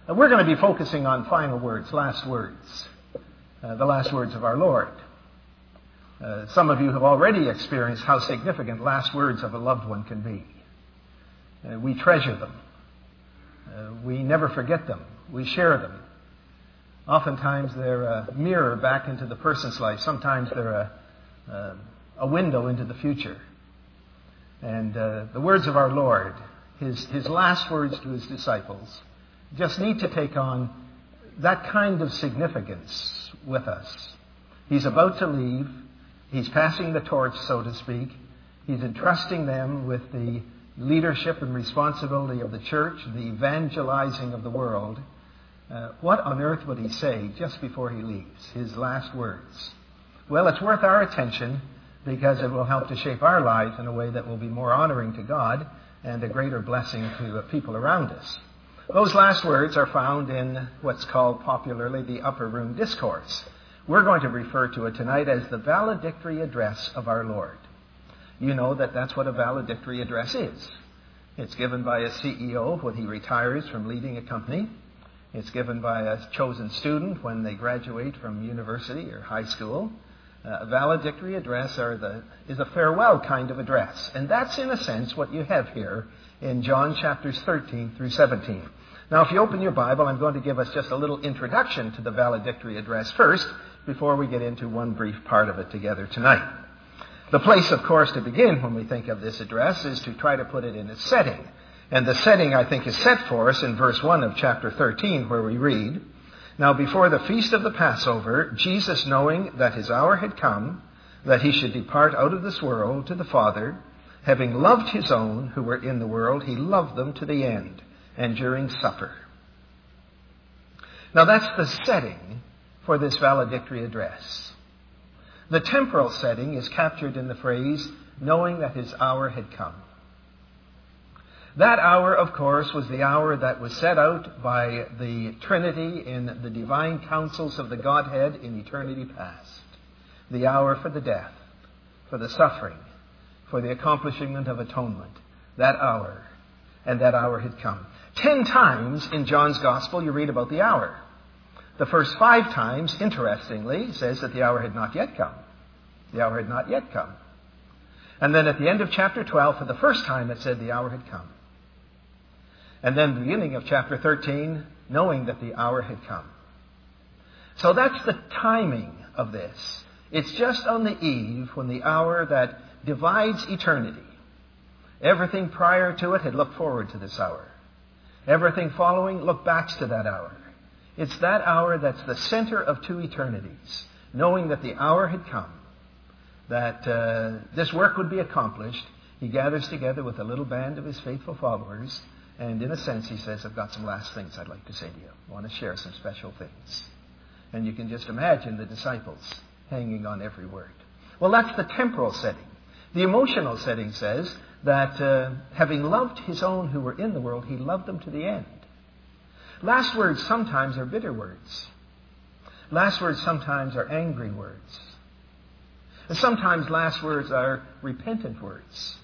We're going to be focusing on final words, last words, the last words of our Lord. Some of you have already experienced how significant last words of a loved one can be. We treasure them. We never forget them. We share them. Oftentimes they're a mirror back into the person's life. Sometimes they're a window into the future. And the words of our Lord, his last words to his disciples, just need to take on that kind of significance with us. He's about to leave. He's passing the torch, so to speak. He's entrusting them with the leadership and responsibility of the church, the evangelizing of the world. What on earth would he say just before he leaves? His last words. Well, it's worth our attention because it will help to shape our lives in a way that will be more honoring to God and a greater blessing to people around us. Those last words are found in what's called popularly the Upper Room Discourse. We're going to refer to it tonight as the valedictory address of our Lord. You know that that's what a valedictory address is. It's given by a CEO when he retires from leading a company. It's given by a chosen student when they graduate from university or high school. A valedictory address is a farewell kind of address. And that's, in a sense, what you have here in John chapters 13 through 17. Now, if you open your Bible, I'm going to give us just a little introduction to the valedictory address first, before we get into one brief part of it together tonight. The place, of course, to begin when we think of this address is to try to put it in its setting. And the setting, I think, is set for us in verse 1 of chapter 13, where we read, "Now before the feast of the Passover, Jesus, knowing that his hour had come, that he should depart out of this world to the Father, having loved his own who were in the world, he loved them to the end, and during supper." Now that's the setting for this valedictory address. The temporal setting is captured in the phrase, "knowing that his hour had come." That hour, of course, was the hour that was set out by the Trinity in the divine counsels of the Godhead in eternity past. The hour for the death, for the suffering, for the accomplishment of atonement. That hour. And that hour had come. 10 times in John's Gospel you read about the hour. The first 5 times, interestingly, says that the hour had not yet come. The hour had not yet come. And then at the end of chapter 12, for the first time, it said the hour had come. And then the beginning of chapter 13, knowing that the hour had come. So that's the timing of this. It's just on the eve when the hour that divides eternity. Everything prior to it had looked forward to this hour. Everything following looked back to that hour. It's that hour that's the center of 2 eternities, knowing that the hour had come, that this work would be accomplished. He gathers together with a little band of his faithful followers, and in a sense he says, "I've got some last things I'd like to say to you. I want to share some special things." And you can just imagine the disciples hanging on every word. Well, that's the temporal setting. The emotional setting says that having loved his own who were in the world, he loved them to the end. Last words sometimes are bitter words. Last words sometimes are angry words. And sometimes last words are repentant words.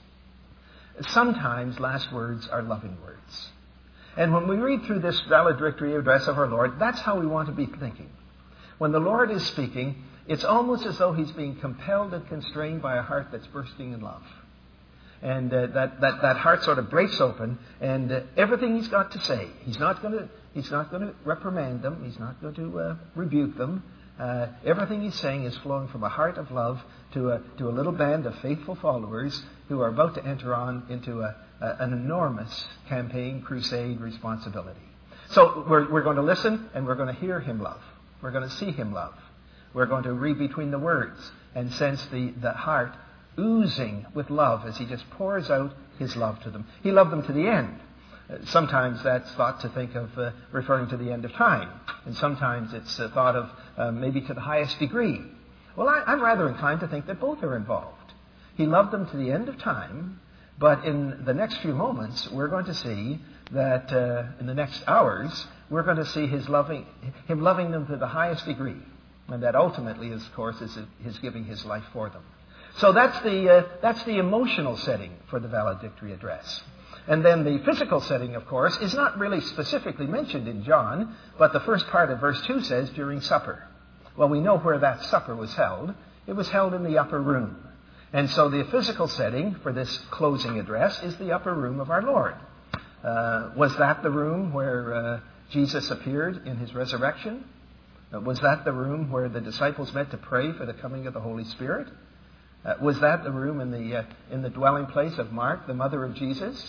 Sometimes last words are loving words. And when we read through this valedictory address of our Lord, that's how we want to be thinking. When the Lord is speaking, it's almost as though he's being compelled and constrained by a heart that's bursting in love. And that heart sort of breaks open, and everything he's got to say, he's not going to reprimand them. He's not going to rebuke them. Everything he's saying is flowing from a heart of love to a little band of faithful followers who are about to enter on into an enormous campaign, crusade, responsibility. So we're going to listen, and we're going to hear him love. We're going to see him love. We're going to read between the words and sense the heart oozing with love as he just pours out his love to them. He loved them to the end. Sometimes that's thought to think of referring to the end of time. And sometimes it's thought of maybe to the highest degree. Well, I'm rather inclined to think that both are involved. He loved them to the end of time, but in the next few moments, we're going to see that in the next hours, we're going to see him loving them to the highest degree. And that ultimately, of course, is his giving his life for them. So that's the emotional setting for the valedictory address. And then the physical setting, of course, is not really specifically mentioned in John, but the first part of verse 2 says, during supper. Well, we know where that supper was held. It was held in the upper room. And so the physical setting for this closing address is the upper room of our Lord. Was that the room where Jesus appeared in his resurrection? Was that the room where the disciples met to pray for the coming of the Holy Spirit? Was that the room in the dwelling place of Mark, the mother of Jesus?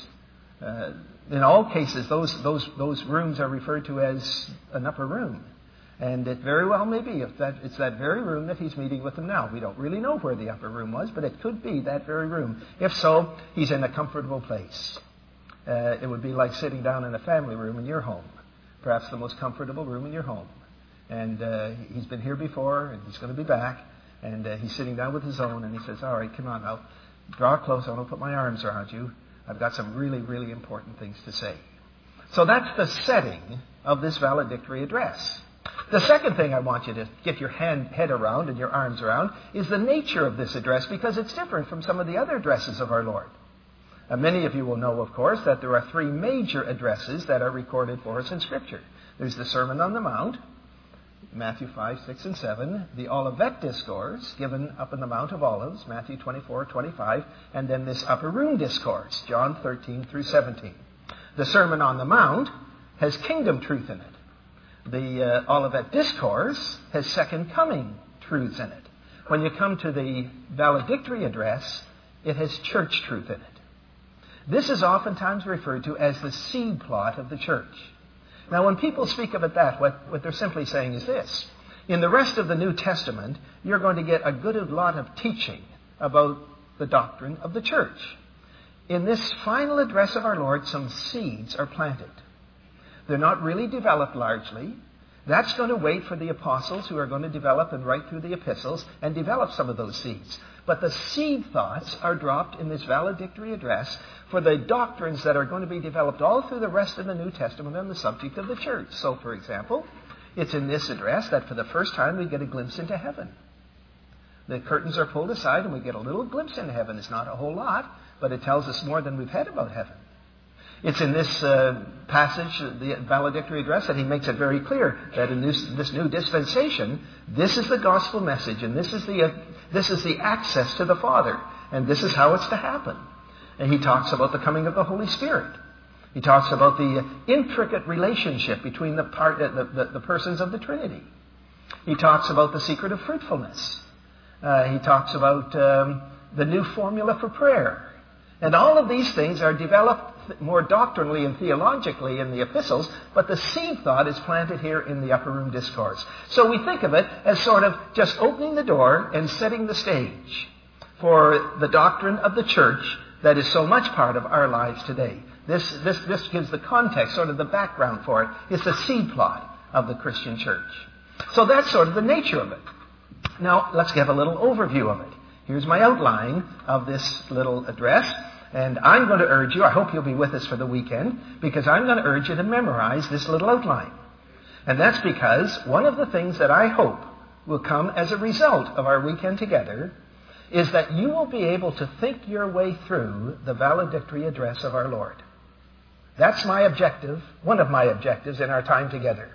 In all cases, those rooms are referred to as an upper room. And it very well may be it's that very room that he's meeting with them now. We don't really know where the upper room was, but it could be that very room. If so, he's in a comfortable place. It would be like sitting down in a family room in your home, perhaps the most comfortable room in your home. And he's been here before, and he's going to be back, and he's sitting down with his own, and he says, all right, come on, I'll draw close, I want to put my arms around you. I've got some really, really important things to say. So that's the setting of this valedictory address. The second thing I want you to get your head around and your arms around is the nature of this address, because it's different from some of the other addresses of our Lord. Many of you will know, of course, that there are three major addresses that are recorded for us in Scripture. There's the Sermon on the Mount, Matthew 5, 6, and 7, the Olivet Discourse, given up in the Mount of Olives, Matthew 24, 25, and then this Upper Room Discourse, John 13 through 17. The Sermon on the Mount has kingdom truth in it. The Olivet Discourse has second coming truths in it. When you come to the valedictory address, it has church truth in it. This is oftentimes referred to as the seed plot of the church. Now, when people speak of it what they're simply saying is this. In the rest of the New Testament, you're going to get a good lot of teaching about the doctrine of the church. In this final address of our Lord, some seeds are planted. They're not really developed largely. That's going to wait for the apostles who are going to develop and write through the epistles and develop some of those seeds. But the seed thoughts are dropped in this valedictory address for the doctrines that are going to be developed all through the rest of the New Testament on the subject of the church. So, for example, it's in this address that for the first time we get a glimpse into heaven. The curtains are pulled aside and we get a little glimpse into heaven. It's not a whole lot, but it tells us more than we've had about heaven. It's in this passage, the valedictory address, that he makes it very clear that in this new dispensation, this is the gospel message, and this is the access to the Father, and this is how it's to happen. And he talks about the coming of the Holy Spirit. He talks about the intricate relationship between the persons of the Trinity. He talks about the secret of fruitfulness. He talks about the new formula for prayer. And all of these things are developed more doctrinally and theologically in the epistles, but the seed thought is planted here in the Upper Room Discourse. So we think of it as sort of just opening the door and setting the stage for the doctrine of the church that is so much part of our lives today. This gives the context, sort of the background for it. It's the seed plot of the Christian church. So that's sort of the nature of it. Now, let's give a little overview of it. Here's my outline of this little address. And I'm going to urge you, I hope you'll be with us for the weekend, because I'm going to urge you to memorize this little outline. And that's because one of the things that I hope will come as a result of our weekend together is that you will be able to think your way through the valedictory address of our Lord. That's my objective, one of my objectives in our time together.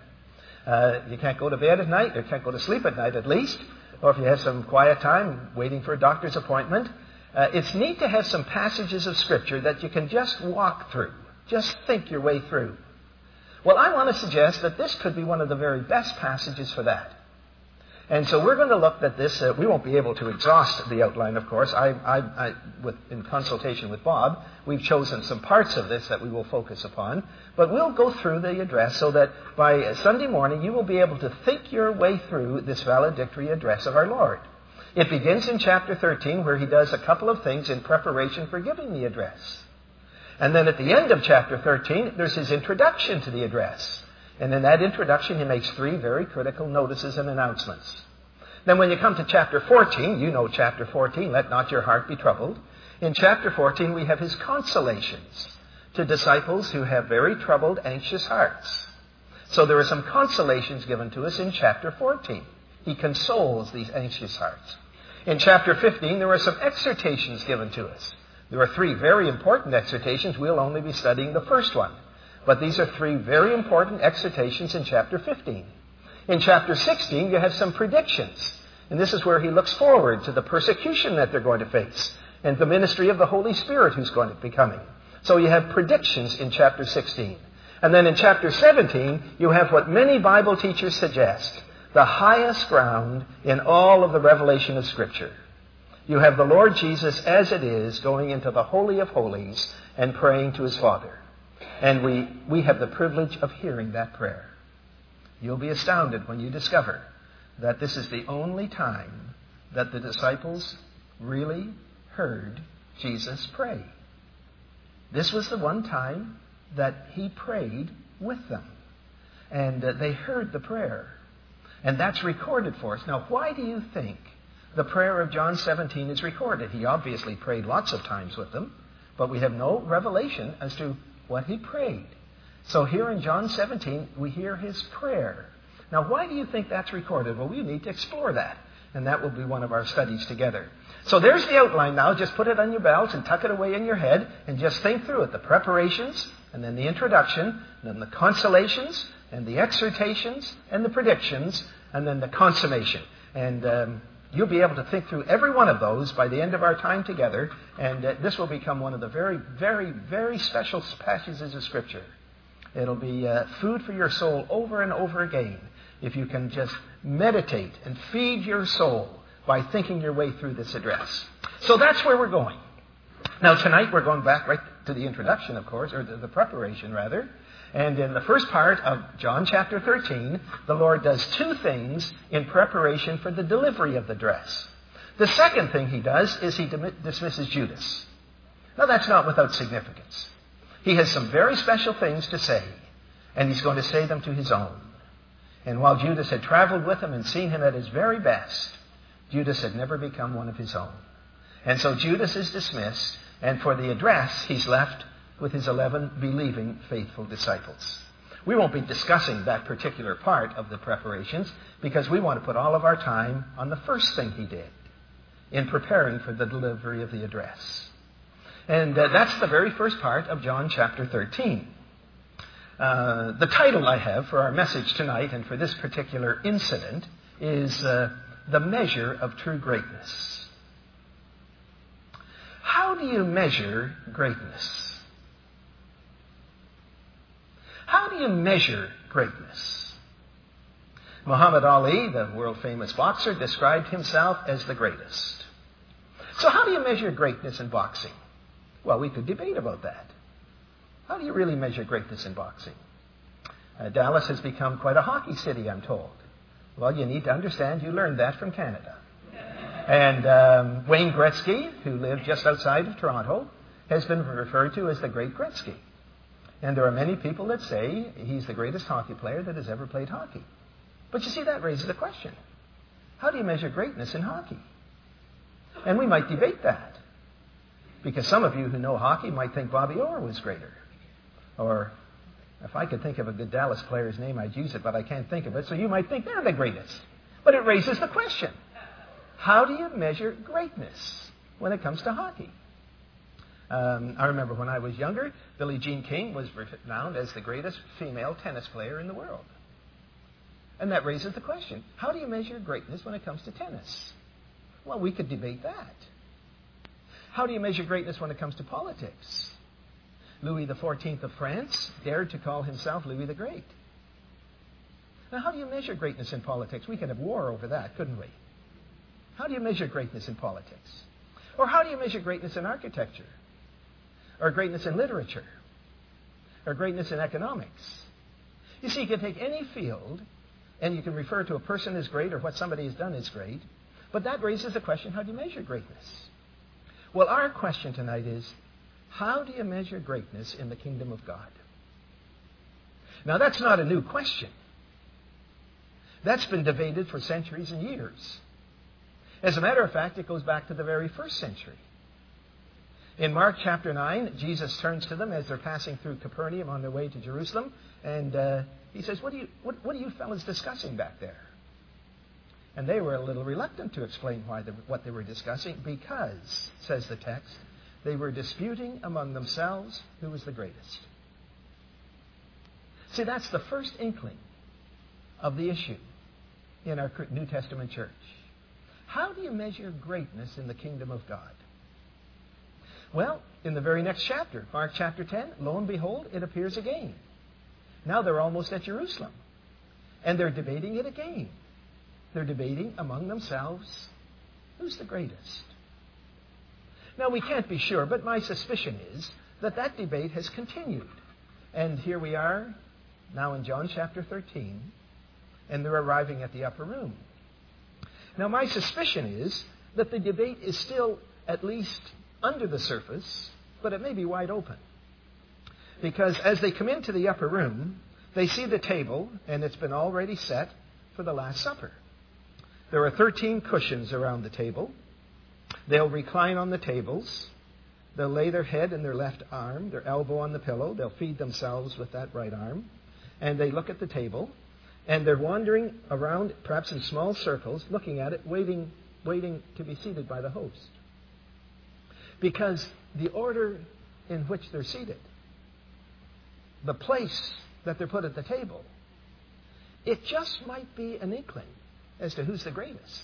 You can't go to bed at night, or can't go to sleep at night at least, or if you have some quiet time waiting for a doctor's appointment, it's neat to have some passages of Scripture that you can just walk through, just think your way through. Well, I want to suggest that this could be one of the very best passages for that. And so we're going to look at this. We won't be able to exhaust the outline, of course. In consultation with Bob, we've chosen some parts of this that we will focus upon. But we'll go through the address so that by Sunday morning you will be able to think your way through this valedictory address of our Lord. It begins in chapter 13, where he does a couple of things in preparation for giving the address. And then at the end of chapter 13, there's his introduction to the address. And in that introduction, he makes three very critical notices and announcements. Then when you come to chapter 14, you know chapter 14, let not your heart be troubled. In chapter 14, we have his consolations to disciples who have very troubled, anxious hearts. So there are some consolations given to us in chapter 14. He consoles these anxious hearts. In chapter 15, there are some exhortations given to us. There are 3 very important exhortations. We'll only be studying the first one. But these are 3 very important exhortations in chapter 15. In chapter 16, you have some predictions. And this is where he looks forward to the persecution that they're going to face and the ministry of the Holy Spirit who's going to be coming. So you have predictions in chapter 16. And then in chapter 17, you have what many Bible teachers suggest, the highest ground in all of the revelation of Scripture. You have the Lord Jesus as it is going into the Holy of Holies and praying to his Father. And we have the privilege of hearing that prayer. You'll be astounded when you discover that this is the only time that the disciples really heard Jesus pray. This was the one time that he prayed with them. And they heard the prayer. And that's recorded for us. Now, why do you think the prayer of John 17 is recorded? He obviously prayed lots of times with them, but we have no revelation as to what he prayed. So here in John 17, we hear his prayer. Now, why do you think that's recorded? Well, we need to explore that, and that will be one of our studies together. So there's the outline now. Just put it on your belts and tuck it away in your head and just think through it. The preparations, and then the introduction, and then the consolations, and the exhortations, and the predictions, and then the consummation. And you'll be able to think through every one of those by the end of our time together, and this will become one of the very, very, very special passages of Scripture. It'll be food for your soul over and over again if you can just meditate and feed your soul by thinking your way through this address. So that's where we're going. Now tonight we're going back right to the introduction, of course, or the preparation rather. And in the first part of John chapter 13, the Lord does 2 things in preparation for the delivery of the address. The second thing he does is he dismisses Judas. Now that's not without significance. He has some very special things to say, and he's going to say them to his own. And while Judas had traveled with him and seen him at his very best, Judas had never become one of his own. And so Judas is dismissed, and for the address, he's left with his 11 believing, faithful disciples. We won't be discussing that particular part of the preparations because we want to put all of our time on the first thing he did in preparing for the delivery of the address. And that's the very first part of John chapter 13. The title I have for our message tonight and for this particular incident is The Measure of True Greatness. How do you measure greatness? How do you measure greatness? Muhammad Ali, the world-famous boxer, described himself as the greatest. So how do you measure greatness in boxing? Well, we could debate about that. How do you really measure greatness in boxing? Dallas has become quite a hockey city, I'm told. Well, you need to understand you learned that from Canada. And Wayne Gretzky, who lived just outside of Toronto, has been referred to as the Great Gretzky. And there are many people that say he's the greatest hockey player that has ever played hockey. But you see, that raises a question. How do you measure greatness in hockey? And we might debate that. Because some of you who know hockey might think Bobby Orr was greater. Or if I could think of a good Dallas player's name, I'd use it, but I can't think of it. So you might think they're the greatest. But it raises the question. How do you measure greatness when it comes to hockey? I remember when I was younger, Billie Jean King was renowned as the greatest female tennis player in the world. And that raises the question, how do you measure greatness when it comes to tennis? Well, we could debate that. How do you measure greatness when it comes to politics? Louis XIV of France dared to call himself Louis the Great. Now, how do you measure greatness in politics? We could have war over that, couldn't we? How do you measure greatness in politics? Or how do you measure greatness in architecture? Or greatness in literature? Or greatness in economics? You see, you can take any field, and you can refer to a person as great or what somebody has done as great, but that raises the question, how do you measure greatness? Well, our question tonight is, how do you measure greatness in the kingdom of God? Now, that's not a new question. That's been debated for centuries and years. As a matter of fact, it goes back to the very first century. In Mark chapter 9, Jesus turns to them as they're passing through Capernaum on their way to Jerusalem, and he says, what are you fellas discussing back there? And they were a little reluctant to explain what they were discussing because, says the text, They were disputing among themselves who was the greatest. See, that's the first inkling of the issue in our New Testament church. How do you measure greatness in the kingdom of God? Well, in the very next chapter, Mark chapter 10, lo and behold, it appears again. Now they're almost at Jerusalem. And they're debating it again. They're debating among themselves who's the greatest. Now, we can't be sure, but my suspicion is that that debate has continued. And here we are now in John chapter 13, and they're arriving at the upper room. Now, my suspicion is that the debate is still at least under the surface, but it may be wide open. Because as they come into the upper room, they see the table, and it's been already set for the Last Supper. There are 13 cushions around the table. They'll recline on the tables. They'll lay their head in their left arm, their elbow on the pillow. They'll feed themselves with that right arm. And they look at the table, and they're wandering around, perhaps in small circles, looking at it, waiting to be seated by the host. Because the order in which they're seated, the place that they're put at the table, it just might be an inkling as to who's the greatest.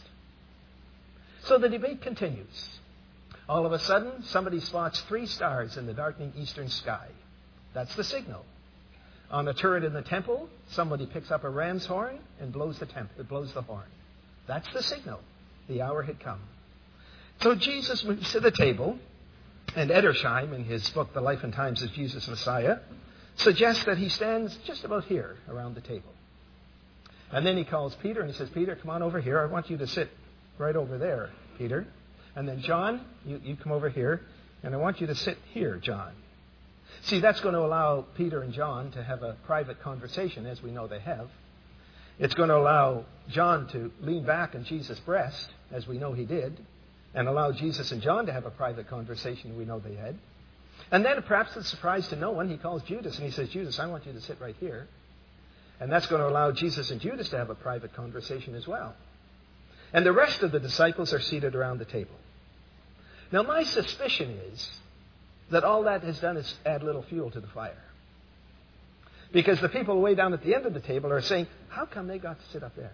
So the debate continues. All of a sudden, somebody spots 3 stars in the darkening eastern sky. That's the signal. On a turret in the temple, somebody picks up a ram's horn and blows the horn. That's the signal. The hour had come. So Jesus moves to the table, and Edersheim, in his book, The Life and Times of Jesus Messiah, suggests that he stands just about here around the table. And then he calls Peter and he says, Peter, come on over here. I want you to sit right over there, Peter. And then John, you come over here, and I want you to sit here, John. See, that's going to allow Peter and John to have a private conversation, as we know they have. It's going to allow John to lean back on Jesus' breast, as we know he did, and allow Jesus and John to have a private conversation we know they had. And then, perhaps it's a surprise to no one, he calls Judas and he says, Judas, I want you to sit right here. And that's going to allow Jesus and Judas to have a private conversation as well. And the rest of the disciples are seated around the table. Now, my suspicion is that all that has done is add little fuel to the fire. Because the people way down at the end of the table are saying, how come they got to sit up there?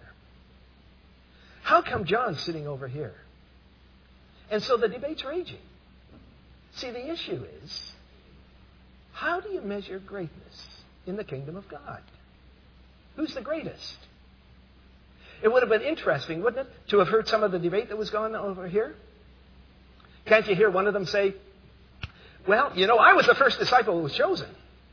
How come John's sitting over here? And so the debate's raging. See, the issue is, how do you measure greatness in the kingdom of God? Who's the greatest? It would have been interesting, wouldn't it, to have heard some of the debate that was going on over here? Can't you hear one of them say, well, I was the first disciple who was chosen.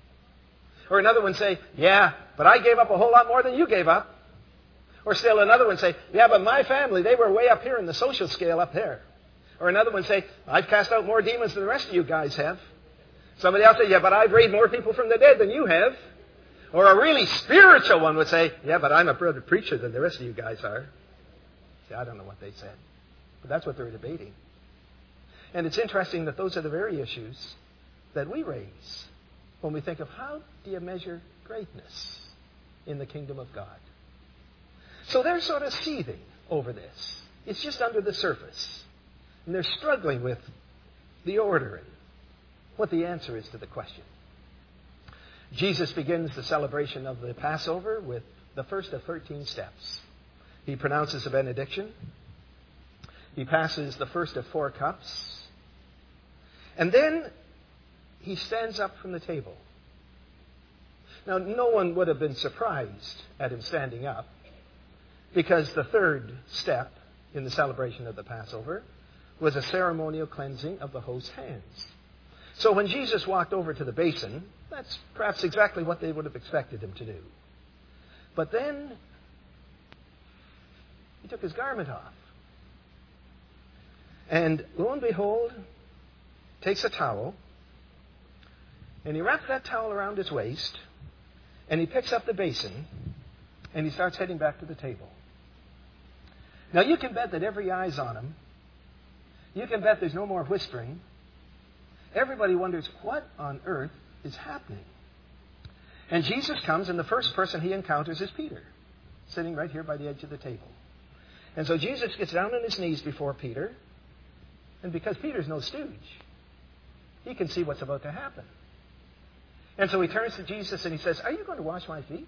Or another one say, yeah, but I gave up a whole lot more than you gave up. Or still another one say, yeah, but my family, they were way up here in the social scale up there. Or another one say, I've cast out more demons than the rest of you guys have. Somebody else say, yeah, but I've raised more people from the dead than you have. Or a really spiritual one would say, yeah, but I'm a better preacher than the rest of you guys are. See, I don't know what they said. But that's what they're debating. And it's interesting that those are the very issues that we raise when we think of how do you measure greatness in the kingdom of God. So they're sort of seething over this. It's just under the surface. And they're struggling with the order and what the answer is to the question. Jesus begins the celebration of the Passover with the first of 13 steps. He pronounces a benediction. He passes the first of 4 cups. And then he stands up from the table. Now, no one would have been surprised at him standing up, because the third step in the celebration of the Passover was a ceremonial cleansing of the host's hands. So when Jesus walked over to the basin, that's perhaps exactly what they would have expected him to do. But then he took his garment off. And lo and behold, takes a towel, and he wraps that towel around his waist, and he picks up the basin, and he starts heading back to the table. Now, you can bet that every eye's on him. You can bet there's no more whispering. Everybody wonders, what on earth is happening? And Jesus comes, and the first person he encounters is Peter, sitting right here by the edge of the table. And so Jesus gets down on his knees before Peter, and because Peter's no stooge, He can see what's about to happen. And so he turns to Jesus and he says, "Are you going to wash my feet?"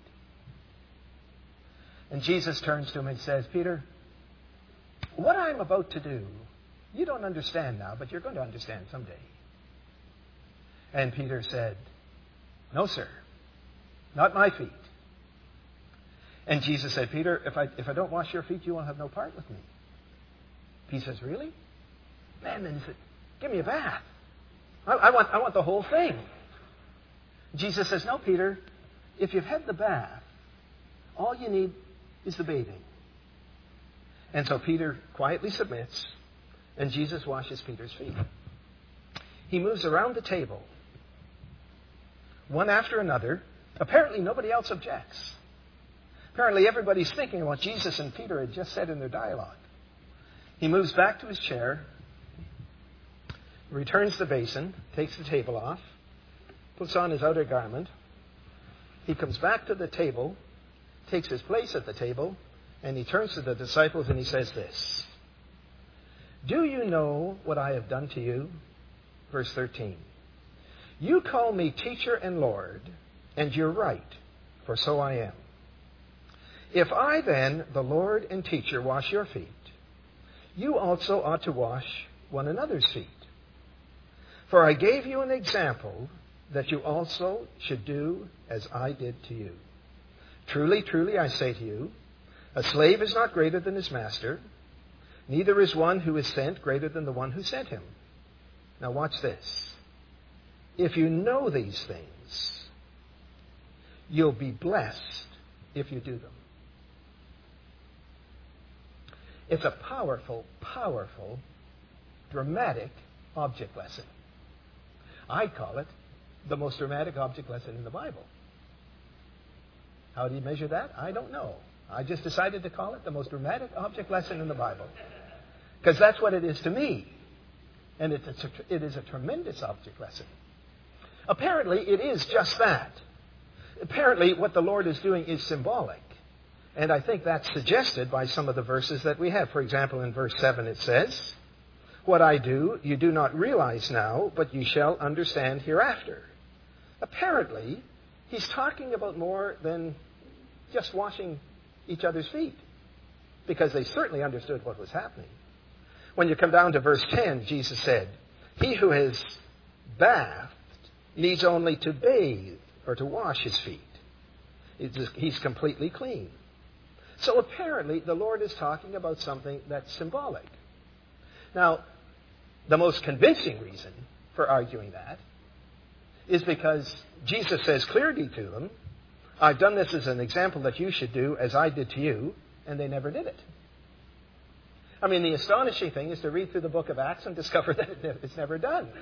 And Jesus turns to him and says, "Peter, what I'm about to do, you don't understand now, but you're going to understand someday." And Peter said, "No, sir, not my feet." And Jesus said, "Peter, if I don't wash your feet, you won't have no part with me." He says, "Really?" Man, then he said, "Give me a bath. I want the whole thing." Jesus says, "No, Peter, if you've had the bath, all you need is the bathing." And so Peter quietly submits, and Jesus washes Peter's feet. He moves around the table, one after another. Apparently nobody else objects. Apparently everybody's thinking of what Jesus and Peter had just said in their dialogue. He moves back to his chair, returns the basin, takes the table off, puts on his outer garment. He comes back to the table, takes his place at the table, and he turns to the disciples and he says this: "Do you know what I have done to you?" Verse 13. "You call me teacher and Lord, and you're right, for so I am. If I then, the Lord and teacher, wash your feet, you also ought to wash one another's feet. For I gave you an example that you also should do as I did to you. Truly, truly, I say to you, a slave is not greater than his master, neither is one who is sent greater than the one who sent him." Now watch this. "If you know these things, you'll be blessed if you do them." It's a powerful, powerful, dramatic object lesson. I call it the most dramatic object lesson in the Bible. How do you measure that? I don't know. I just decided to call it the most dramatic object lesson in the Bible, because that's what it is to me. And it is a tremendous object lesson. Apparently, it is just that. Apparently, what the Lord is doing is symbolic. And I think that's suggested by some of the verses that we have. For example, in verse 7 it says, "What I do, you do not realize now, but you shall understand hereafter." Apparently, he's talking about more than just washing each other's feet, because they certainly understood what was happening. When you come down to verse 10, Jesus said, "He who has bathed needs only to bathe or to wash his feet. He's completely clean." So apparently the Lord is talking about something that's symbolic. Now, the most convincing reason for arguing that is because Jesus says clearly to them, "I've done this as an example that you should do as I did to you," and they never did it. I mean, the astonishing thing is to read through the book of Acts and discover that it's never done.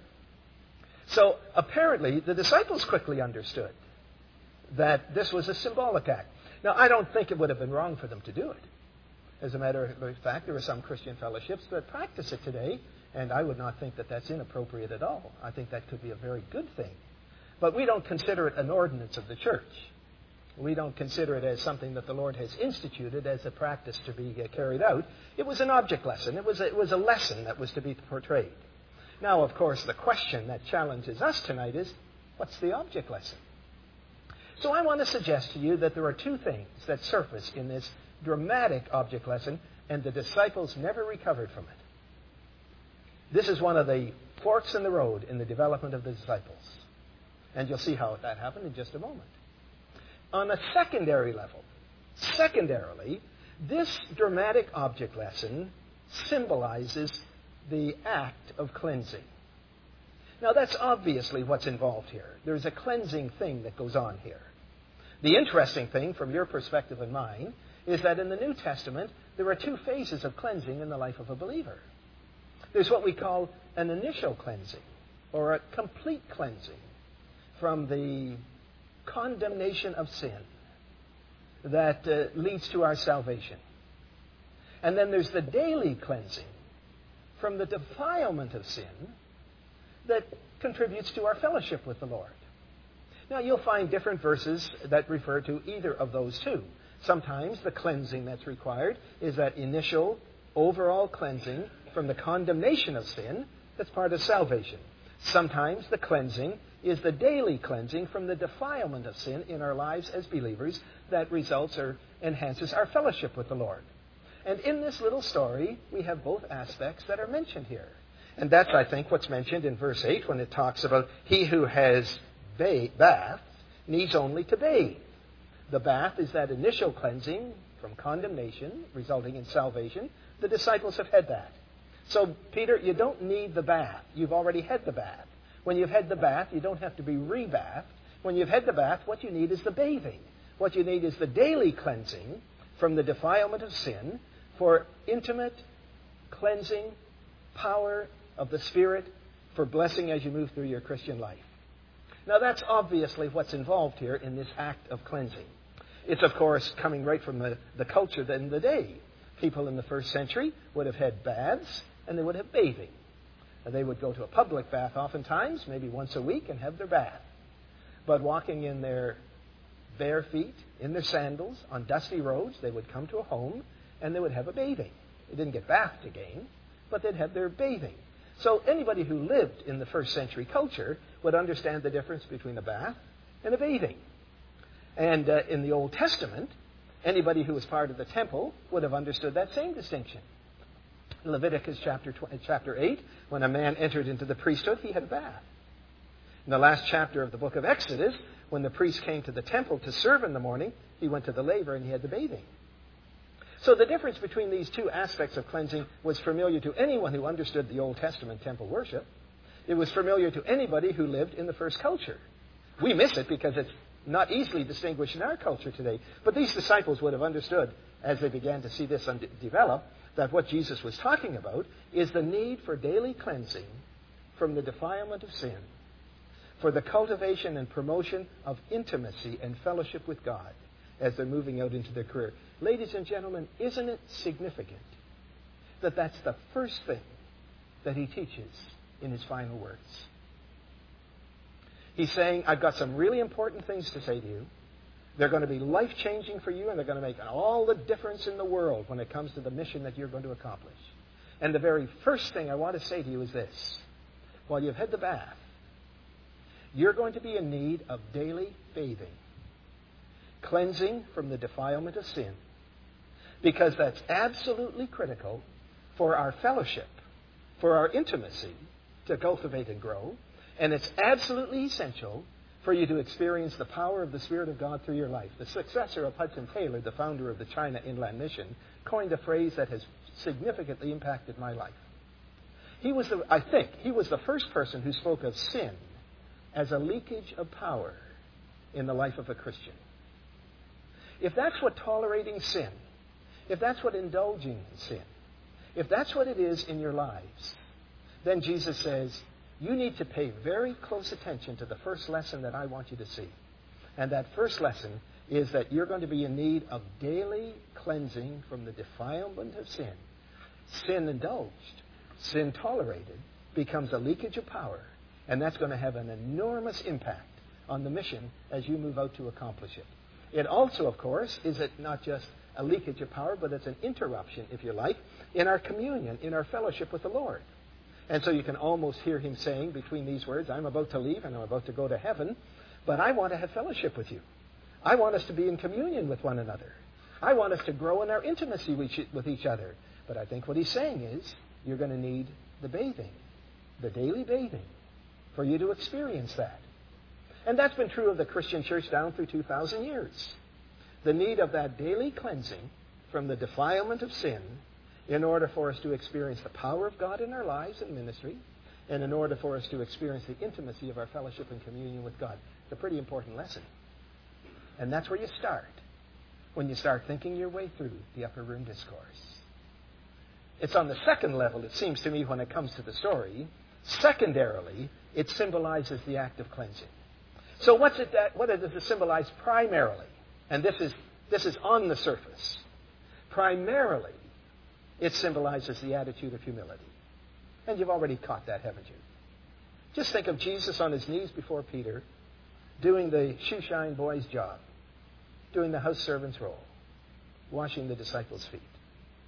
So apparently the disciples quickly understood that this was a symbolic act. Now, I don't think it would have been wrong for them to do it. As a matter of fact, there are some Christian fellowships that practice it today, and I would not think that that's inappropriate at all. I think that could be a very good thing. But we don't consider it an ordinance of the church. We don't consider it as something that the Lord has instituted as a practice to be carried out. It was an object lesson. It was a lesson that was to be portrayed. Now, of course, the question that challenges us tonight is, what's the object lesson? So I want to suggest to you that there are two things that surface in this dramatic object lesson, and the disciples never recovered from it. This is one of the forks in the road in the development of the disciples. And you'll see how that happened in just a moment. On a secondary level, secondarily, this dramatic object lesson symbolizes the act of cleansing. Now, that's obviously what's involved here. There's a cleansing thing that goes on here. The interesting thing, from your perspective and mine, is that in the New Testament, there are two phases of cleansing in the life of a believer. There's what we call an initial cleansing, or a complete cleansing from the condemnation of sin that leads to our salvation. And then there's the daily cleansing from the defilement of sin that contributes to our fellowship with the Lord. Now, you'll find different verses that refer to either of those two. Sometimes the cleansing that's required is that initial, overall cleansing from the condemnation of sin that's part of salvation. Sometimes the cleansing is the daily cleansing from the defilement of sin in our lives as believers that results or enhances our fellowship with the Lord. And in this little story, we have both aspects that are mentioned here. And that's, I think, what's mentioned in verse 8 when it talks about he who has bathed needs only to bathe. The bath is that initial cleansing from condemnation resulting in salvation. The disciples have had that. So, Peter, you don't need the bath. You've already had the bath. When you've had the bath, you don't have to be re-bathed. When you've had the bath, what you need is the bathing. What you need is the daily cleansing from the defilement of sin for intimate cleansing power of the Spirit for blessing as you move through your Christian life. Now, that's obviously what's involved here in this act of cleansing. It's, of course, coming right from the culture in the day. People in the first century would have had baths, and they would have bathing. They would go to a public bath oftentimes, maybe once a week, and have their bath. But walking in their bare feet, in their sandals, on dusty roads, they would come to a home, and they would have a bathing. They didn't get bathed again, but they'd have their bathing. So anybody who lived in the first century culture would understand the difference between a bath and a bathing. And in the Old Testament, anybody who was part of the temple would have understood that same distinction. In Leviticus chapter 8, when a man entered into the priesthood, he had a bath. In the last chapter of the book of Exodus, when the priest came to the temple to serve in the morning, he went to the laver and he had the bathing. So the difference between these two aspects of cleansing was familiar to anyone who understood the Old Testament temple worship. It was familiar to anybody who lived in the first culture. We miss it because it's not easily distinguished in our culture today. But these disciples would have understood, as they began to see this develop, that what Jesus was talking about is the need for daily cleansing from the defilement of sin, for the cultivation and promotion of intimacy and fellowship with God as they're moving out into their career. Ladies and gentlemen, isn't it significant that that's the first thing that he teaches in his final words? He's saying, I've got some really important things to say to you. They're going to be life-changing for you, and they're going to make all the difference in the world when it comes to the mission that you're going to accomplish. And the very first thing I want to say to you is this. While you've had the bath, you're going to be in need of daily bathing, cleansing from the defilement of sin, because that's absolutely critical for our fellowship, for our intimacy to cultivate and grow, and it's absolutely essential for you to experience the power of the Spirit of God through your life. The successor of Hudson Taylor, the founder of the China Inland Mission, coined a phrase that has significantly impacted my life. I think he was the first person who spoke of sin as a leakage of power in the life of a Christian. If that's what tolerating sin, if that's what indulging in sin, if that's what it is in your lives, then Jesus says, you need to pay very close attention to the first lesson that I want you to see. And that first lesson is that you're going to be in need of daily cleansing from the defilement of sin. Sin indulged, sin tolerated, becomes a leakage of power. And that's going to have an enormous impact on the mission as you move out to accomplish it. It also, of course, is it not just a leakage of power, but it's an interruption, if you like, in our communion, in our fellowship with the Lord. And so you can almost hear him saying between these words, I'm about to leave and I'm about to go to heaven, but I want to have fellowship with you. I want us to be in communion with one another. I want us to grow in our intimacy with each other. But I think what he's saying is you're going to need the bathing, the daily bathing, for you to experience that. And that's been true of the Christian church down through 2,000 years. The need of that daily cleansing from the defilement of sin in order for us to experience the power of God in our lives and ministry, and in order for us to experience the intimacy of our fellowship and communion with God. It's a pretty important lesson. And that's where you start, when you start thinking your way through the upper room discourse. It's on the second level, it seems to me, when it comes to the story. Secondarily, it symbolizes the act of cleansing. So what does it symbolize primarily? And this is on the surface. Primarily, it symbolizes the attitude of humility. And you've already caught that, haven't you? Just think of Jesus on his knees before Peter, doing the shoeshine boy's job, doing the house servant's role, washing the disciples' feet.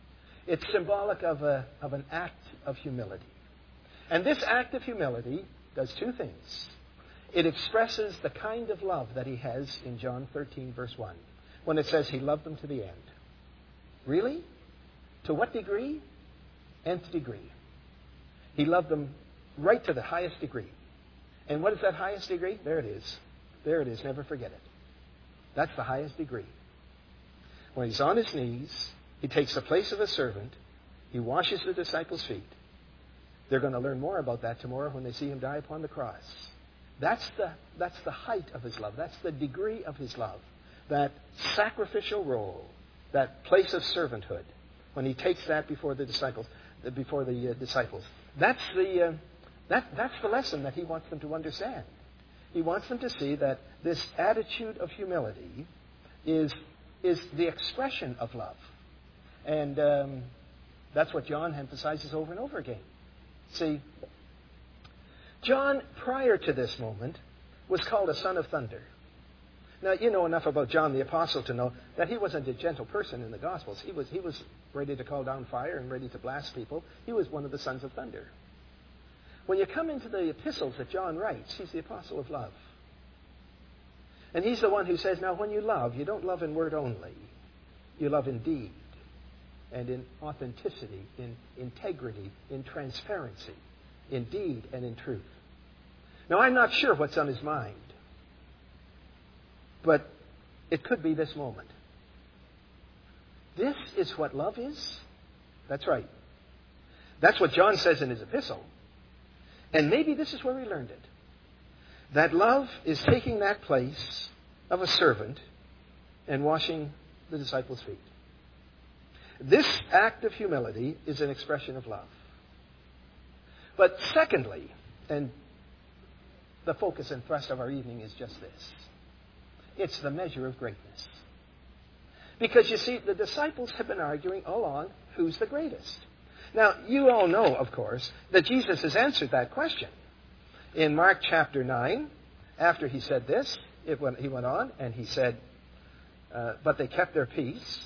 It's symbolic of an act of humility. And this act of humility does two things. It expresses the kind of love that he has in John 13, verse 1, when it says he loved them to the end. Really? To what degree? Nth degree. He loved them right to the highest degree. And what is that highest degree? There it is. There it is. Never forget it. That's the highest degree. When he's on his knees, he takes the place of a servant. He washes the disciples' feet. They're going to learn more about that tomorrow when they see him die upon the cross. That's the height of his love. That's the degree of his love. That sacrificial role, that place of servanthood, when he takes that before the disciples. That's the lesson that he wants them to understand. He wants them to see that this attitude of humility is the expression of love. And that's what John emphasizes over and over again. See, John, prior to this moment, was called a son of thunder. Now, you know enough about John the Apostle to know that he wasn't a gentle person in the Gospels. He was ready to call down fire and ready to blast people. He was one of the sons of thunder. When you come into the epistles that John writes, he's the apostle of love. And he's the one who says, now when you love, you don't love in word only. You love in deed and in authenticity, in integrity, in transparency, in deed and in truth. Now, I'm not sure what's on his mind, but it could be this moment. This is what love is? That's right. That's what John says in his epistle. And maybe this is where he learned it. That love is taking that place of a servant and washing the disciples' feet. This act of humility is an expression of love. But secondly, and the focus and thrust of our evening is just this. It's the measure of greatness. Because you see, the disciples have been arguing all along who's the greatest. Now, you all know, of course, that Jesus has answered that question. In Mark chapter 9, after he said this, he went on and he said, but they kept their peace.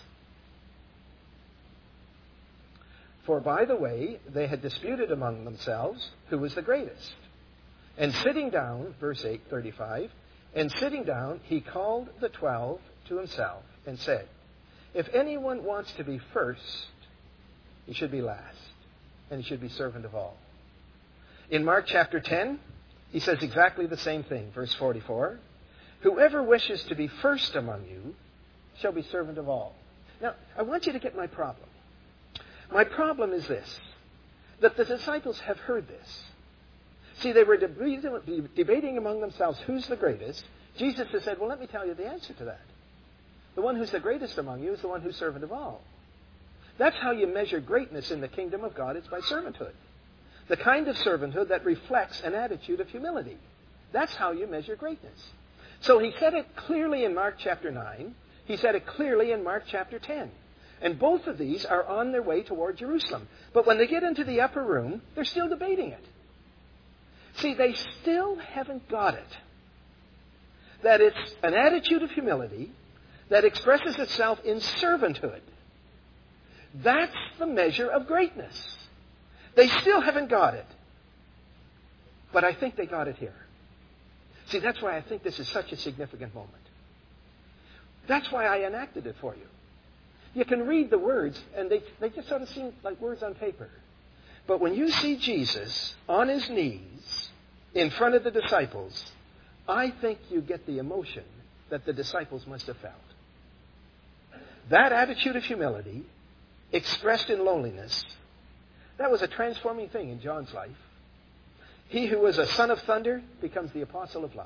For by the way, they had disputed among themselves who was the greatest. And sitting down, verse 35, and sitting down, he called the 12 to himself and said, if anyone wants to be first, he should be last, and he should be servant of all. In Mark chapter 10, he says exactly the same thing. Verse 44, whoever wishes to be first among you shall be servant of all. Now, I want you to get my problem. My problem is this, that the disciples have heard this. See, they were debating among themselves who's the greatest. Jesus has said, well, let me tell you the answer to that. The one who's the greatest among you is the one who's servant of all. That's how you measure greatness in the kingdom of God. It's by servanthood. The kind of servanthood that reflects an attitude of humility. That's how you measure greatness. So he said it clearly in Mark chapter 9. He said it clearly in Mark chapter 10. And both of these are on their way toward Jerusalem. But when they get into the upper room, they're still debating it. See, they still haven't got it. That it's an attitude of humility that expresses itself in servanthood. That's the measure of greatness. They still haven't got it. But I think they got it here. See, that's why I think this is such a significant moment. That's why I enacted it for you. You can read the words, and they just sort of seem like words on paper. But when you see Jesus on his knees in front of the disciples, I think you get the emotion that the disciples must have felt. That attitude of humility, expressed in lowliness, that was a transforming thing in John's life. He who was a son of thunder becomes the apostle of love.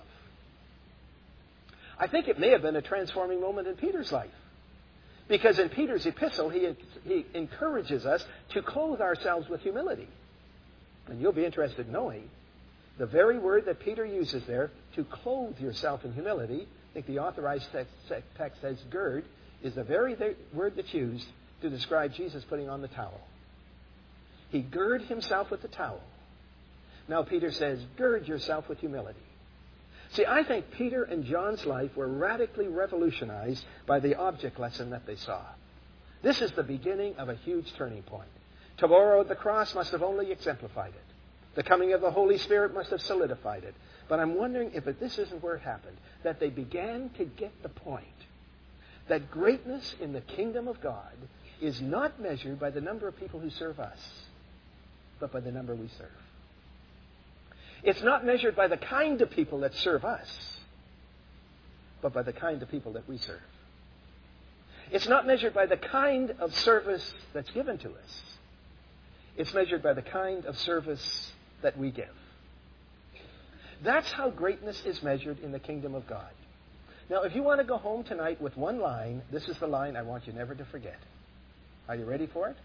I think it may have been a transforming moment in Peter's life. Because in Peter's epistle, he encourages us to clothe ourselves with humility. And you'll be interested in knowing the very word that Peter uses there, to clothe yourself in humility, I think the authorized text says gird, is the very word that's used to describe Jesus putting on the towel. He girded himself with the towel. Now Peter says, gird yourself with humility. See, I think Peter and John's life were radically revolutionized by the object lesson that they saw. This is the beginning of a huge turning point. Tomorrow, the cross must have only exemplified it. The coming of the Holy Spirit must have solidified it. But I'm wondering if this isn't where it happened, that they began to get the point that greatness in the kingdom of God is not measured by the number of people who serve us, but by the number we serve. It's not measured by the kind of people that serve us, but by the kind of people that we serve. It's not measured by the kind of service that's given to us. It's measured by the kind of service that we give. That's how greatness is measured in the kingdom of God. Now, if you want to go home tonight with one line, this is the line I want you never to forget. Are you ready for it?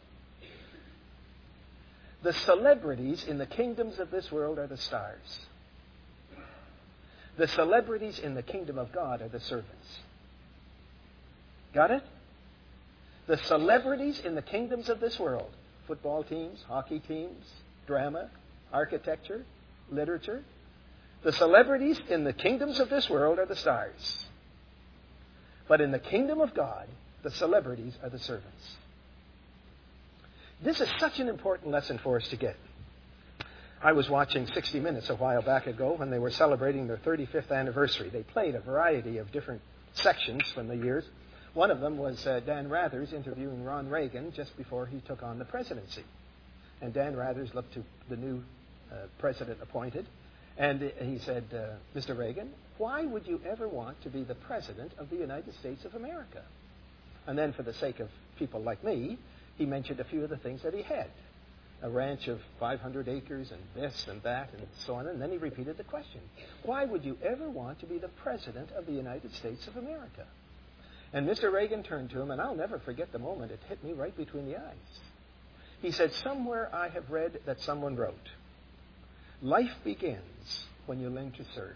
The celebrities in the kingdoms of this world are the stars. The celebrities in the kingdom of God are the servants. Got it? The celebrities in the kingdoms of this world, football teams, hockey teams, drama, architecture, literature, the celebrities in the kingdoms of this world are the stars. But in the kingdom of God, the celebrities are the servants. This is such an important lesson for us to get. I was watching 60 Minutes a while back ago when they were celebrating their 35th anniversary. They played a variety of different sections from the years. One of them was Dan Rathers interviewing Ron Reagan just before he took on the presidency. And Dan Rathers looked to the new president appointed, and he said, Mr. Reagan, why would you ever want to be the president of the United States of America? And then for the sake of people like me, he mentioned a few of the things that he had. A ranch of 500 acres and this and that and so on. And then he repeated the question. Why would you ever want to be the president of the United States of America? And Mr. Reagan turned to him, and I'll never forget the moment. It hit me right between the eyes. He said, somewhere I have read that someone wrote, life begins when you learn to serve.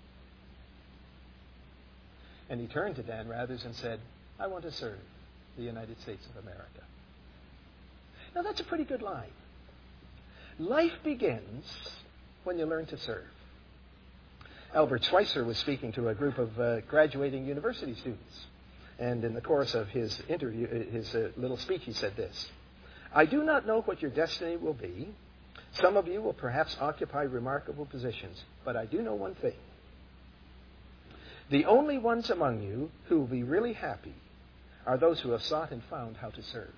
And he turned to Dan Rathers and said, I want to serve the United States of America. Now, that's a pretty good line. Life begins when you learn to serve. Albert Schweitzer was speaking to a group of graduating university students. And in the course of his interview, his little speech, he said this, I do not know what your destiny will be. Some of you will perhaps occupy remarkable positions. But I do know one thing. The only ones among you who will be really happy are those who have sought and found how to serve.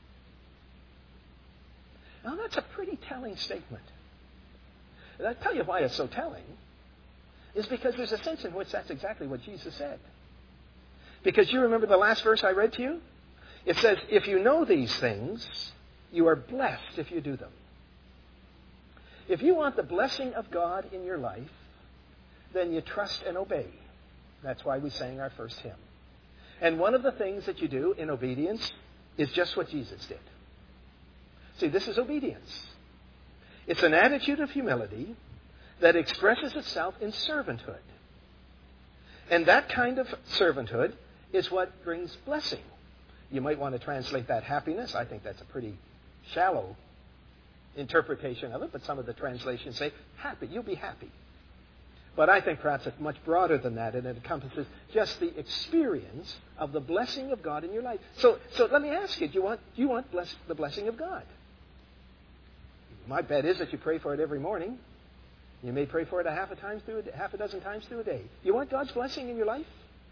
Now, that's a pretty telling statement. And I'll tell you why it's so telling, is because there's a sense in which that's exactly what Jesus said. Because you remember the last verse I read to you? It says, if you know these things, you are blessed if you do them. If you want the blessing of God in your life, then you trust and obey. That's why we sang our first hymn. And one of the things that you do in obedience is just what Jesus did. See, this is obedience. It's an attitude of humility that expresses itself in servanthood. And that kind of servanthood is what brings blessing. You might want to translate that happiness. I think that's a pretty shallow interpretation of it, but some of the translations say happy. You'll be happy. But I think perhaps it's much broader than that, and it encompasses just the experience of the blessing of God in your life. So let me ask you, do you want the blessing of God? My bet is that you pray for it every morning. You may pray for it half a dozen times through a day. You want God's blessing in your life?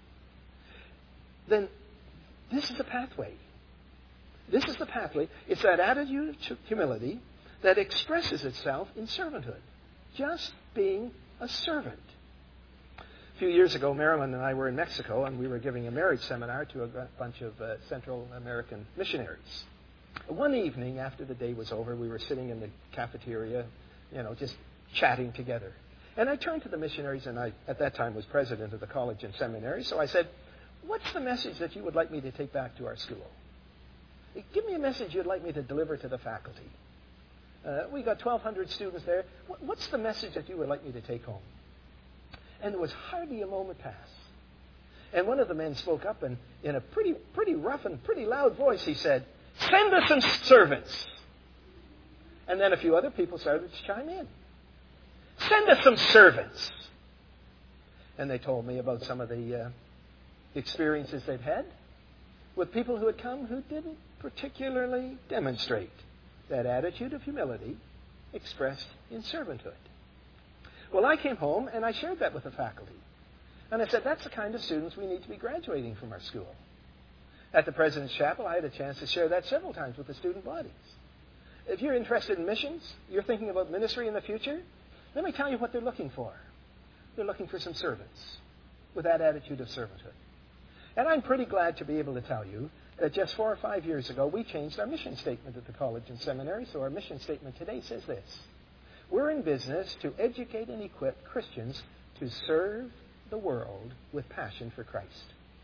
Then this is the pathway. This is the pathway. It's that attitude of humility that expresses itself in servanthood. Just being a servant. A few years ago, Marilyn and I were in Mexico, and we were giving a marriage seminar to a bunch of Central American missionaries. One evening, after the day was over, we were sitting in the cafeteria, just chatting together. And I turned to the missionaries, and I, at that time, was president of the college and seminary, so I said, what's the message that you would like me to take back to our school? Give me a message you'd like me to deliver to the faculty. We got 1,200 students there. What's the message that you would like me to take home? And there was hardly a moment passed. And one of the men spoke up, and in a pretty rough and pretty loud voice, he said, send us some servants. And then a few other people started to chime in. Send us some servants. And they told me about some of the experiences they've had with people who had come who didn't particularly demonstrate that attitude of humility expressed in servanthood. Well, I came home and I shared that with the faculty. And I said, that's the kind of students we need to be graduating from our school. At the President's Chapel, I had a chance to share that several times with the student bodies. If you're interested in missions, you're thinking about ministry in the future, let me tell you what they're looking for. They're looking for some servants with that attitude of servanthood. And I'm pretty glad to be able to tell you that just 4 or 5 years ago, we changed our mission statement at the college and seminary. So our mission statement today says this: we're in business to educate and equip Christians to serve the world with passion for Christ.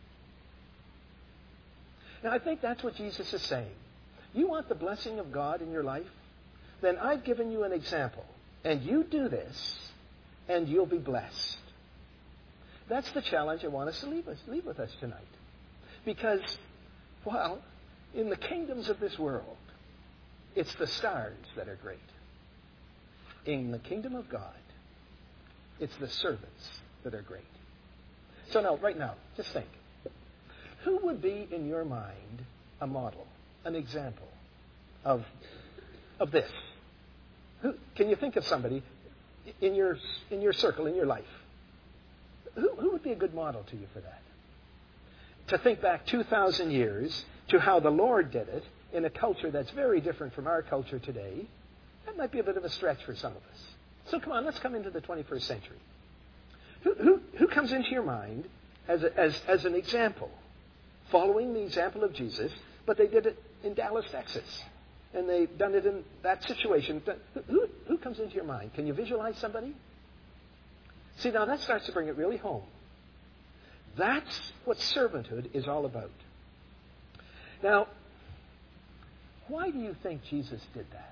Now, I think that's what Jesus is saying. You want the blessing of God in your life? Then I've given you an example. And you do this, and you'll be blessed. That's the challenge I want us to leave with us tonight. Because, well, in the kingdoms of this world, it's the stars that are great. In the kingdom of God, it's the servants that are great. So now, right now, just think. Who would be, in your mind, a model, an example of this? Can you think of somebody in your circle, in your life? Who would be a good model to you for that? To think back 2,000 years to how the Lord did it in a culture that's very different from our culture today, that might be a bit of a stretch for some of us. So come on, let's come into the 21st century. Who comes into your mind as an example, following the example of Jesus, but they did it in Dallas, Texas, and they've done it in that situation? Who comes into your mind? Can you visualize somebody? See, now that starts to bring it really home. That's what servanthood is all about. Now, why do you think Jesus did that?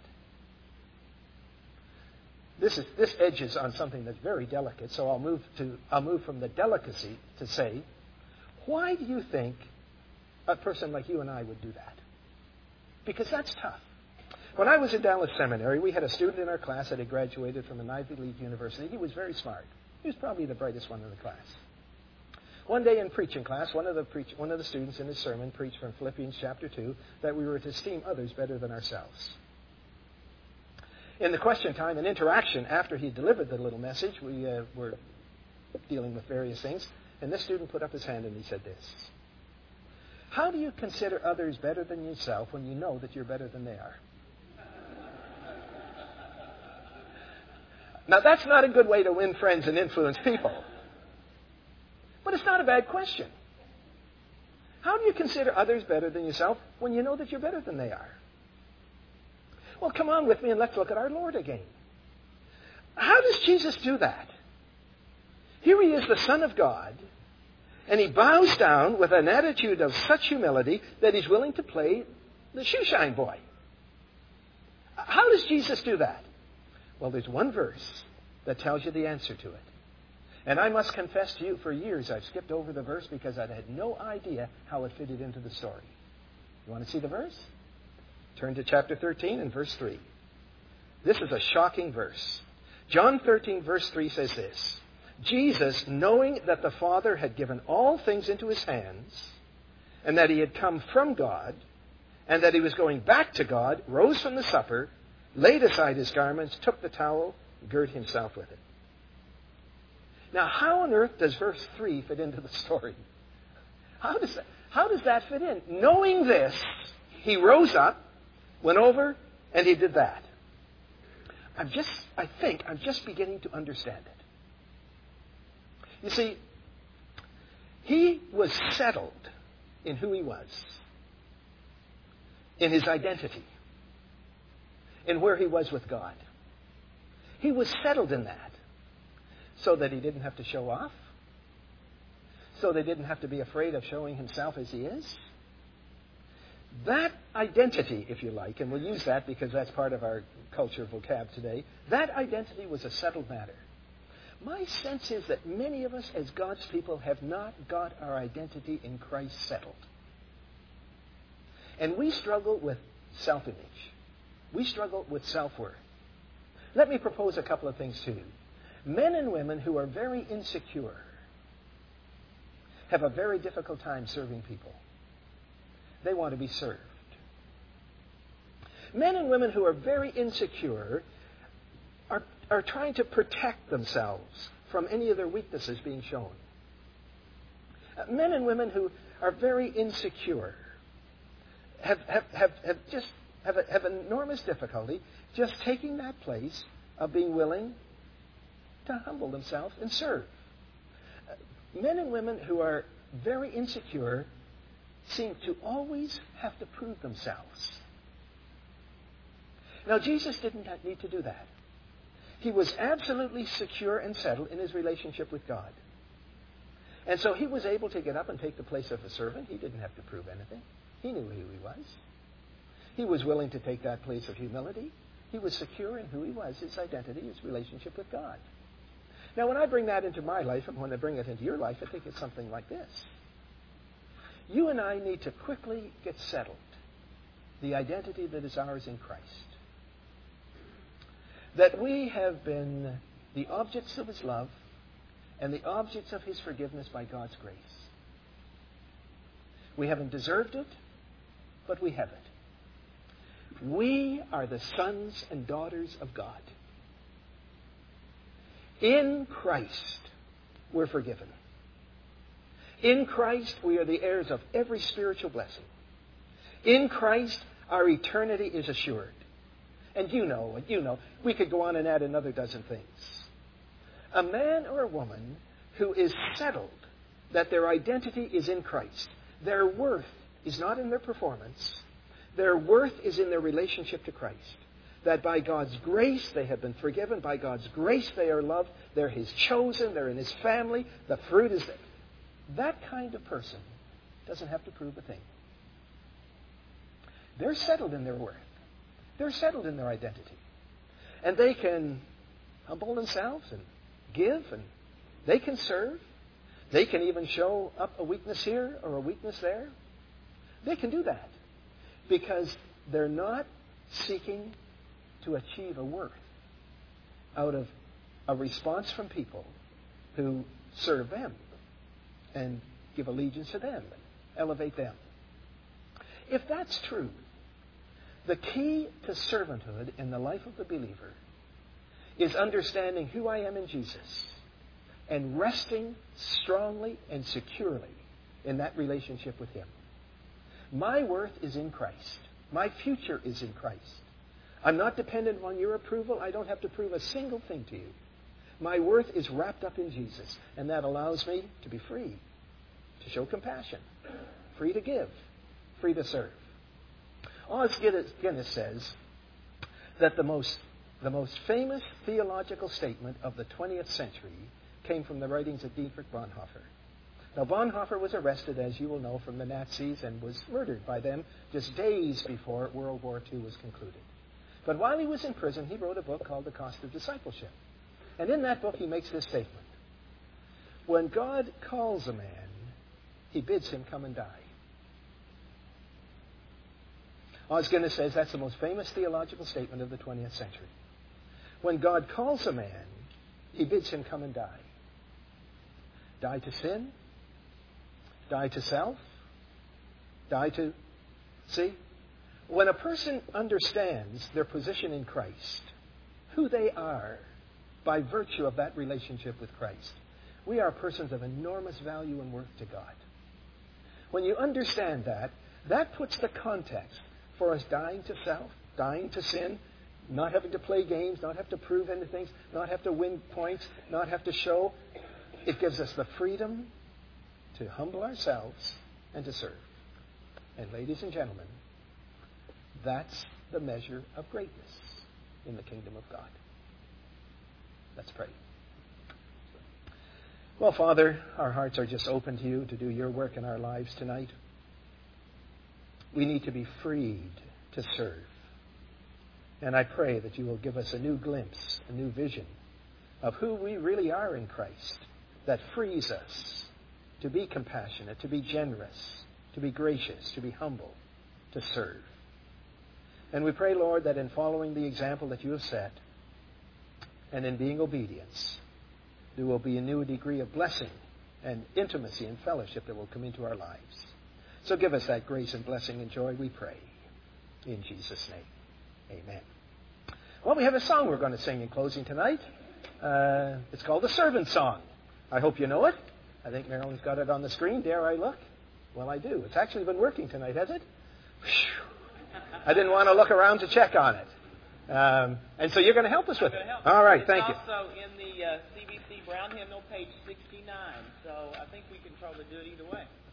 This edges on something that's very delicate, so I'll move from the delicacy to say, why do you think a person like you and I would do that? Because that's tough. When I was in Dallas Seminary, we had a student in our class that had graduated from an Ivy League university. He was very smart. He was probably the brightest one in the class. One day in preaching class, one of the students in his sermon preached from Philippians chapter 2 that we were to esteem others better than ourselves. In the question time and interaction after he delivered the little message, we were dealing with various things, and this student put up his hand and he said this: how do you consider others better than yourself when you know that you're better than they are? Now, that's not a good way to win friends and influence people. But it's not a bad question. How do you consider others better than yourself when you know that you're better than they are? Well, come on with me and let's look at our Lord again. How does Jesus do that? Here he is, the Son of God, and he bows down with an attitude of such humility that he's willing to play the shoeshine boy. How does Jesus do that? Well, there's one verse that tells you the answer to it. And I must confess to you, for years I've skipped over the verse because I had no idea how it fitted into the story. You want to see the verse? Turn to chapter 13 and verse 3. This is a shocking verse. John 13, verse 3 says this: Jesus, knowing that the Father had given all things into his hands, and that he had come from God, and that he was going back to God, rose from the supper, laid aside his garments, took the towel, girded himself with it. Now, how on earth does verse 3 fit into the story? How does that fit in? Knowing this, he rose up, went over, and he did that. I think I'm just beginning to understand it. You see, he was settled in who he was, in his identity, in where he was with God. He was settled in that so that he didn't have to show off, so they didn't have to be afraid of showing himself as he is. That identity, if you like, and we'll use that because that's part of our culture vocab today, that identity was a settled matter. My sense is that many of us as God's people have not got our identity in Christ settled. And we struggle with self-image. We struggle with self-worth. Let me propose a couple of things to you. Men and women who are very insecure have a very difficult time serving people. They want to be served. Men and women who are very insecure are trying to protect themselves from any of their weaknesses being shown. Men and women who are very insecure have enormous difficulty just taking that place of being willing to humble themselves and serve. Men and women who are very insecure seem to always have to prove themselves. Now, Jesus didn't need to do that. He was absolutely secure and settled in his relationship with God. And so he was able to get up and take the place of a servant. He didn't have to prove anything. He knew who he was. He was willing to take that place of humility. He was secure in who he was, his identity, his relationship with God. Now, when I bring that into my life, and when I bring it into your life, I think it's something like this. You and I need to quickly get settled the identity that is ours in Christ. That we have been the objects of his love and the objects of his forgiveness by God's grace. We haven't deserved it, but we have it. We are the sons and daughters of God. In Christ, we're forgiven. In Christ, we are the heirs of every spiritual blessing. In Christ, our eternity is assured. And you know, we could go on and add another dozen things. A man or a woman who is settled that their identity is in Christ, their worth is not in their performance, their worth is in their relationship to Christ. That by God's grace they have been forgiven, by God's grace they are loved, they're his chosen, they're in his family, the fruit is there. That kind of person doesn't have to prove a thing. They're settled in their worth. They're settled in their identity. And they can humble themselves and give, and they can serve. They can even show up a weakness here or a weakness there. They can do that because they're not seeking to achieve a worth out of a response from people who serve them and give allegiance to them, and elevate them. If that's true, the key to servanthood in the life of the believer is understanding who I am in Jesus and resting strongly and securely in that relationship with him. My worth is in Christ. My future is in Christ. I'm not dependent on your approval. I don't have to prove a single thing to you. My worth is wrapped up in Jesus, and that allows me to be free, to show compassion, free to give, free to serve. Os Guinness says that the most famous theological statement of the 20th century came from the writings of Dietrich Bonhoeffer. Now, Bonhoeffer was arrested, as you will know, from the Nazis and was murdered by them just days before World War II was concluded. But while he was in prison, he wrote a book called The Cost of Discipleship. And in that book, he makes this statement. When God calls a man, he bids him come and die. Os Guinness says that's the most famous theological statement of the 20th century. When God calls a man, he bids him come and die. Die to sin, die to self, die to... See? When a person understands their position in Christ, who they are by virtue of that relationship with Christ, we are persons of enormous value and worth to God. When you understand that, that puts the context for us dying to self, dying to sin, not having to play games, not have to prove anything, not have to win points, not have to show. It gives us the freedom to humble ourselves and to serve. And ladies and gentlemen, that's the measure of greatness in the kingdom of God. Let's pray. Well, Father, our hearts are just open to you to do your work in our lives tonight. We need to be freed to serve. And I pray that you will give us a new glimpse, a new vision of who we really are in Christ that frees us to be compassionate, to be generous, to be gracious, to be humble, to serve. And we pray, Lord, that in following the example that you have set and in being obedience, there will be a new degree of blessing and intimacy and fellowship that will come into our lives. So give us that grace and blessing and joy, we pray. In Jesus' name, amen. Well, we have a song we're going to sing in closing tonight. It's called the Servant Song. I hope you know it. I think Marilyn's got it on the screen. Dare I look? Well, I do. It's actually been working tonight, has it? I didn't want to look around to check on it. And so you're going to help us with it. All right, thank you. It's also in the CBC Brown Hymnal, page 69. So I think we can probably do it either way.